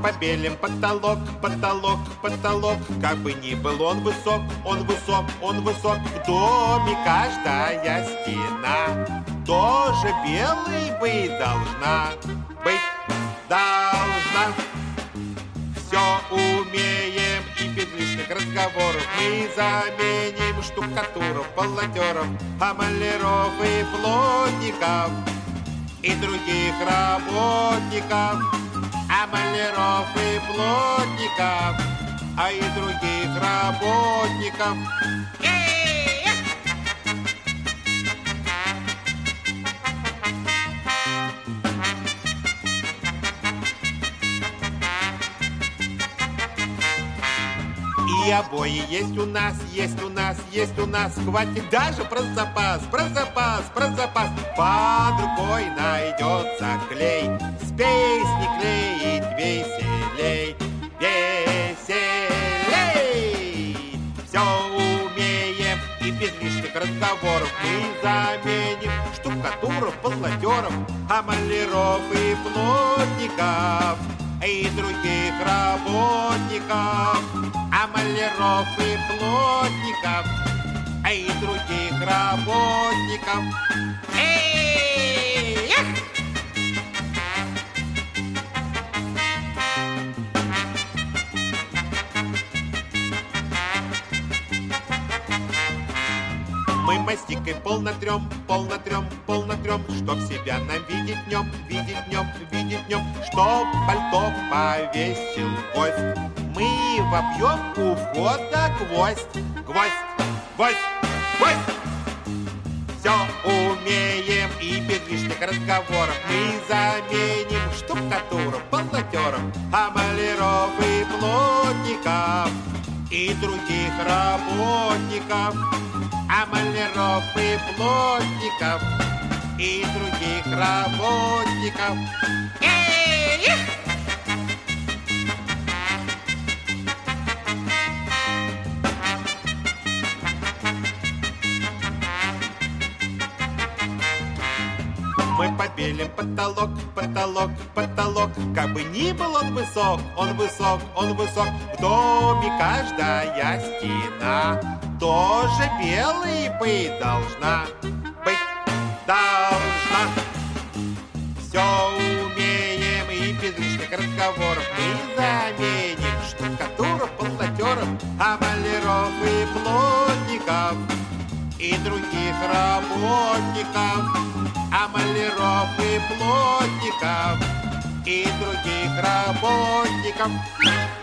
побелим потолок, потолок, потолок. Как бы ни был он высок, он высок, он высок. В доме каждая стена тоже белой быть должна, быть должна. Все умеем и без лишних разговоров мы заменим штукатуров, полотеров, а маляров и плотников и других работников, а маляров и плотников, а и других работников. И обои есть у нас, есть у нас, есть у нас. Хватит даже про запас, про запас, про запас. Под рукой найдется клей, с песни клеить веселей, веселей. Все умеем и без лишних разговоров мы заменим штукатуров, полотеров, а маляров и плотников и других работников, а маляров и плотников, и других работников. Эй! Мы мастикой пол натрем, пол натрем, пол натрем, чтоб себя нам видеть днем, видеть днем, видеть днем, чтоб пальто повесил гость. Мы вобьем у входа гвоздь, гвоздь, гвоздь, гвоздь. Все умеем и без лишних разговоров мы заменим штукатуров, полотеров, а маляров и плотников и других работников, а маляров и плотников и других работников. Мы побелим потолок, потолок, потолок. Как бы ни был он высок, он высок, он высок. В доме каждая стена тоже белой быть должна, быть должна. Все умеем и без лишних разговоров мы заменим штукатуров, полотеров, а маляров и плотников и других работников, а маляров и плотников и других работников.